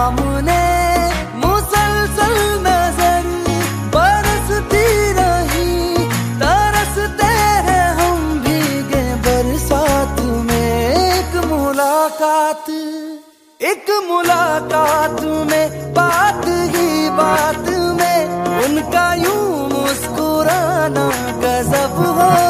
सामने मुसलसल नजर बरसती रही, तरसते हैं हम भीगे बरसात में। एक मुलाकात में, बात ही बात में उनका यूं मुस्कुराना गजब हो